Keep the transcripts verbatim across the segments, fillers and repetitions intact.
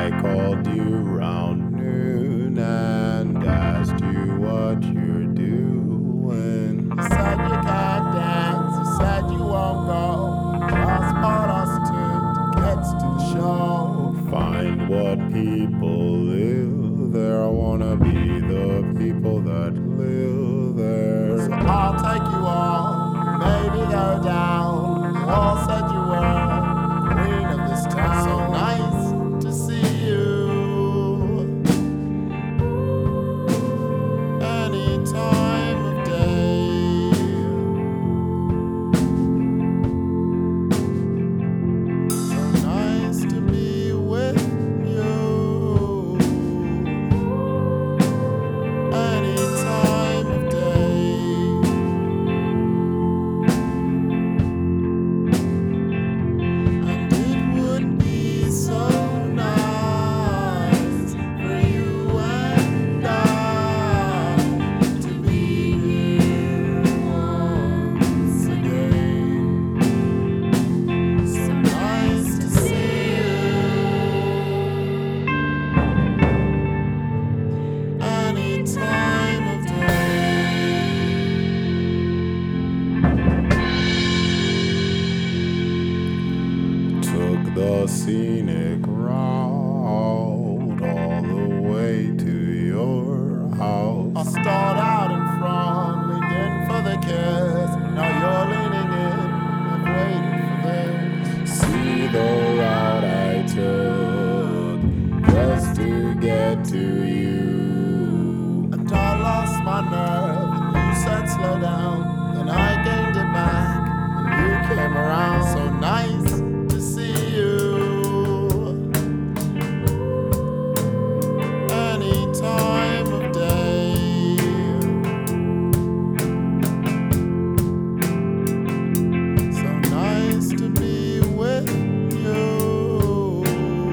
I called you round noon and asked you what you're doing. You said you can't dance, you said you won't go. Just brought us two tickets to the show. Find what people live there. I wanna be the people that live there. So I'll take you all, maybe go down. You all said you were the queen of this town. So nice to see you. Any time of day. So nice to be with you. Any time of day. And it would be so nice for you and I to be here once again. So nice to see you. Any time of day. Took the scenic route all the way to your I house. start out in front, leaned in for the kiss. Now you're leaning in, I've waited for this. See the route I took just to get to you. And I lost my nerve, and you said slow down. Then I gained it back, and you came around. So nice to see you. Any time of day. So nice to be with you.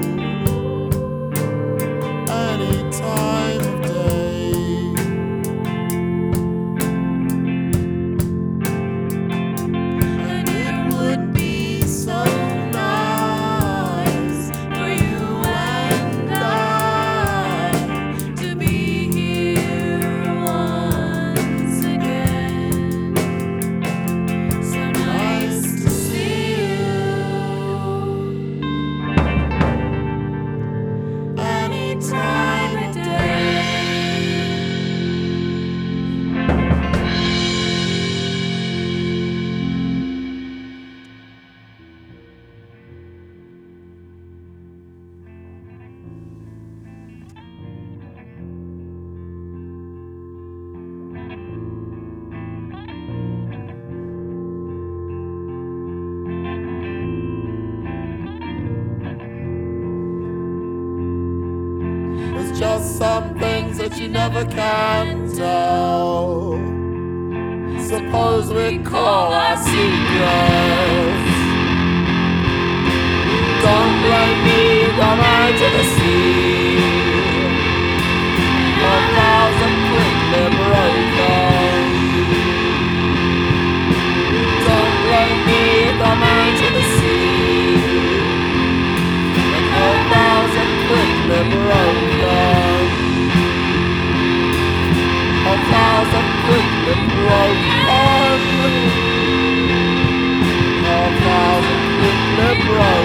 Any time of day. And it would be so nice for you and I To be here once again. So nice to see you. any time of day. It's just some things that you never can tell. Suppose we call our secrets. Don't blame me, come out to the sea. A thousand quickly broken. Don't blame me, come out to the sea. A thousand quickly broken. A thousand quickly broken. A thousand quickly broken.